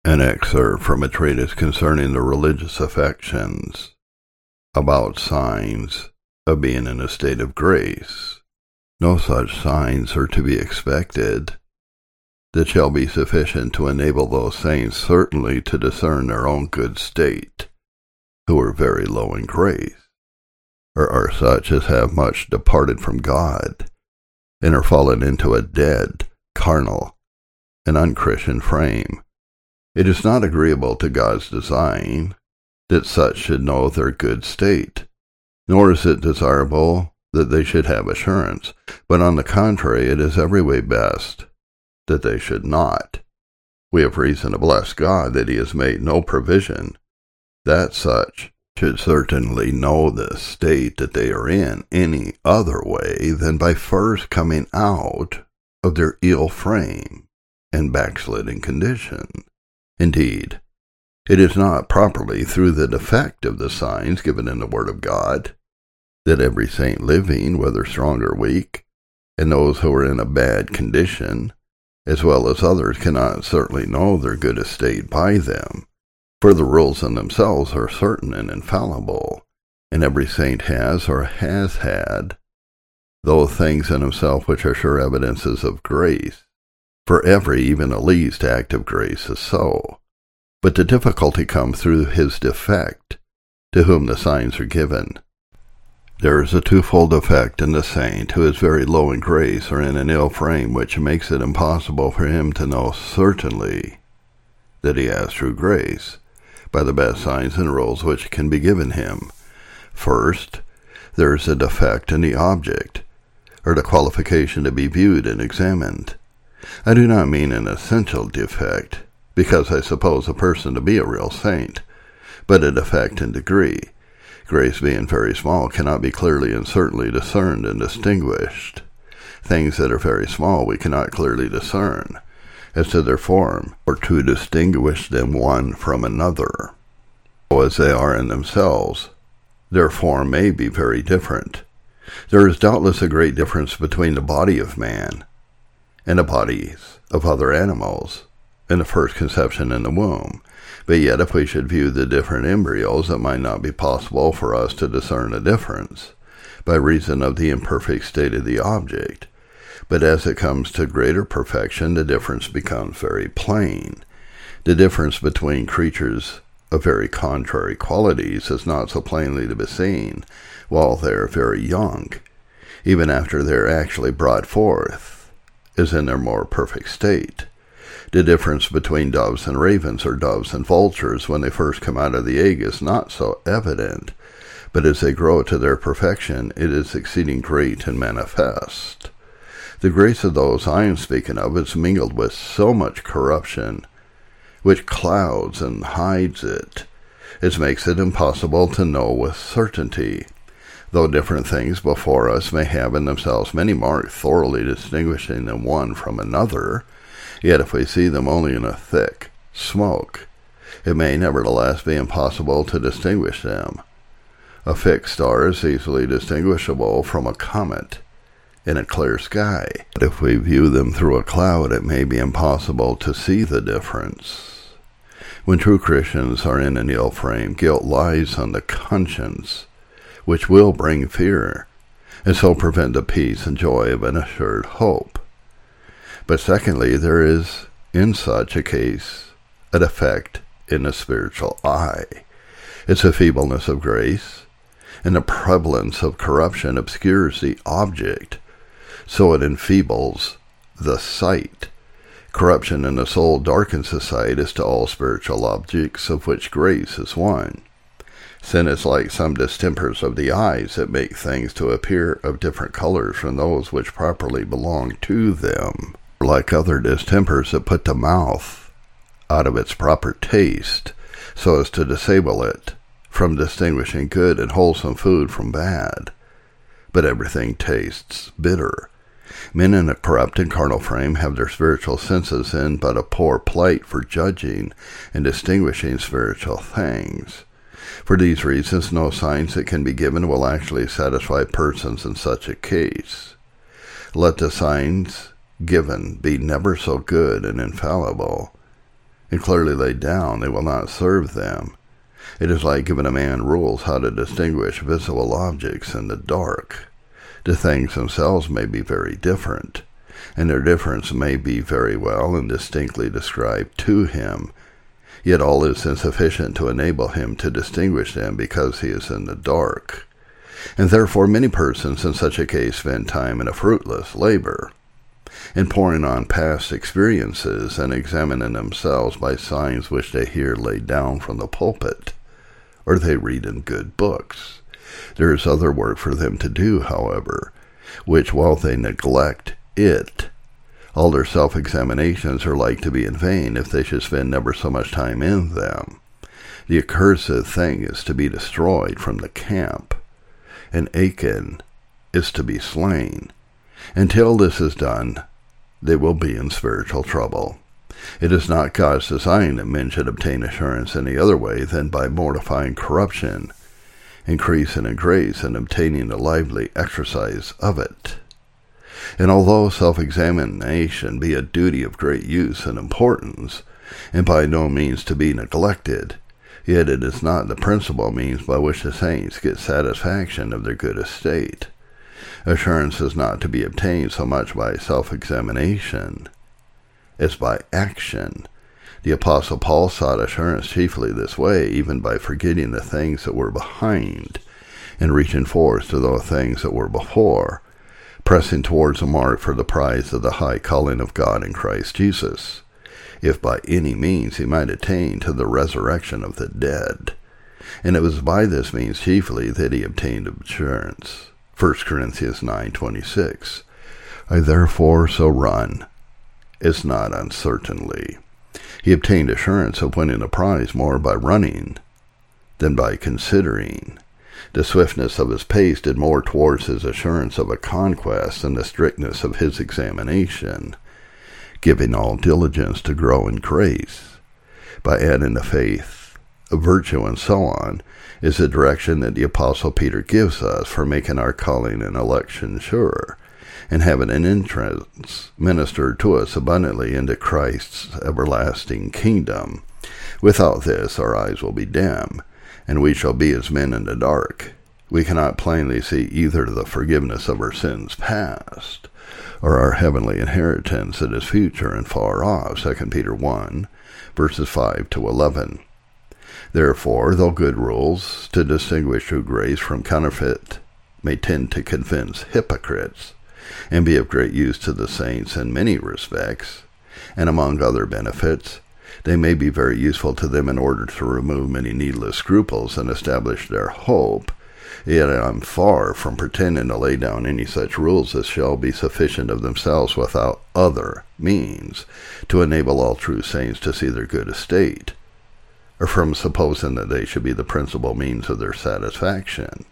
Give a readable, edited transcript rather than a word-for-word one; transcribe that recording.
An excerpt from a treatise concerning the religious affections, about signs of being in a state of grace. No such signs are to be expected that shall be sufficient to enable those saints certainly to discern their own good state, who are very low in grace, or are such as have much departed from God, and are fallen into a dead, carnal, and unchristian frame. It is not agreeable to God's design that such should know their good state, nor is it desirable that they should have assurance, but on the contrary, it is every way best that they should not. We have reason to bless God that he has made no provision that such should certainly know the state that they are in any other way than by first coming out of their ill frame and backsliding condition. Indeed, it is not properly through the defect of the signs given in the Word of God that every saint living, whether strong or weak, and those who are in a bad condition, as well as others, cannot certainly know their good estate by them. For the rules in themselves are certain and infallible, and every saint has or has had those things in himself which are sure evidences of grace. For every, even the least, act of grace is so. But the difficulty comes through his defect, to whom the signs are given. There is a twofold defect in the saint who is very low in grace or in an ill frame, which makes it impossible for him to know certainly that he has true grace, by the best signs and rules which can be given him. First, there is a defect in the object, or the qualification to be viewed and examined. I do not mean an essential defect, because I suppose a person to be a real saint, but a defect in degree. Grace being very small cannot be clearly and certainly discerned and distinguished. Things that are very small we cannot clearly discern as to their form, or to distinguish them one from another. As they are in themselves, their form may be very different. There is doubtless a great difference between the body of man and the bodies of other animals in the first conception in the womb. But yet if we should view the different embryos, it might not be possible for us to discern a difference, by reason of the imperfect state of the object. But as it comes to greater perfection, the difference becomes very plain. The difference between creatures of very contrary qualities is not so plainly to be seen while they are very young, even after they are actually brought forth, as in their more perfect state. The difference between doves and ravens, or doves and vultures, when they first come out of the egg is not so evident, but as they grow to their perfection, it is exceeding great and manifest. The grace of those I am speaking of is mingled with so much corruption, which clouds and hides it, as makes it impossible to know with certainty. Though different things before us may have in themselves many marks thoroughly distinguishing them one from another, yet if we see them only in a thick smoke, it may nevertheless be impossible to distinguish them. A fixed star is easily distinguishable from a comet in a clear sky, but if we view them through a cloud, it may be impossible to see the difference. When true Christians are in an ill frame, guilt lies on the conscience, which will bring fear, and so prevent the peace and joy of an assured hope. But secondly, there is, in such a case, a defect in the spiritual eye. It's a feebleness of grace, and the prevalence of corruption obscures the object, so it enfeebles the sight. Corruption in the soul darkens the sight as to all spiritual objects, of which grace is one. Sin is like some distempers of the eyes that make things to appear of different colors from those which properly belong to them, like other distempers that put the mouth out of its proper taste, so as to disable it from distinguishing good and wholesome food from bad. But everything tastes bitter. Men in a corrupt and carnal frame have their spiritual senses in but a poor plight for judging and distinguishing spiritual things. For these reasons, no signs that can be given will actually satisfy persons in such a case. Let the signs given be never so good and infallible, and clearly laid down, they will not serve them. It is like giving a man rules how to distinguish visible objects in the dark. The things themselves may be very different, and their difference may be very well and distinctly described to him, yet all is insufficient to enable him to distinguish them because he is in the dark. And therefore many persons in such a case spend time in a fruitless labor, in poring on past experiences and examining themselves by signs which they hear laid down from the pulpit, or they read in good books. There is other work for them to do, however, which, while they neglect it, all their self-examinations are like to be in vain if they should spend never so much time in them. The accursed thing is to be destroyed from the camp, and Achan is to be slain. Until this is done, they will be in spiritual trouble. It is not God's design that men should obtain assurance any other way than by mortifying corruption, increasing in grace, and obtaining the lively exercise of it. And although self-examination be a duty of great use and importance, and by no means to be neglected, yet it is not the principal means by which the saints get satisfaction of their good estate. Assurance is not to be obtained so much by self-examination as by action. The Apostle Paul sought assurance chiefly this way, even by forgetting the things that were behind, and reaching forth to those things that were before, pressing towards the mark for the prize of the high calling of God in Christ Jesus, if by any means he might attain to the resurrection of the dead. And it was by this means chiefly that he obtained assurance. 1 Corinthians 9:26. I therefore so run, as not uncertainly. He obtained assurance of winning the prize more by running than by considering. The swiftness of his pace did more towards his assurance of a conquest than the strictness of his examination, giving all diligence to grow in grace, by adding to faith, virtue, and so on, is the direction that the Apostle Peter gives us for making our calling and election sure, and having an entrance ministered to us abundantly into Christ's everlasting kingdom. Without this our eyes will be dim, and we shall be as men in the dark. We cannot plainly see either the forgiveness of our sins past, or our heavenly inheritance that is future and far off. 2 Peter 1, verses 5 to 11. Therefore, though good rules to distinguish true grace from counterfeit may tend to convince hypocrites, and be of great use to the saints in many respects, and among other benefits, they may be very useful to them in order to remove many needless scruples and establish their hope, yet I am far from pretending to lay down any such rules as shall be sufficient of themselves without other means to enable all true saints to see their good estate, or from supposing that they should be the principal means of their satisfaction.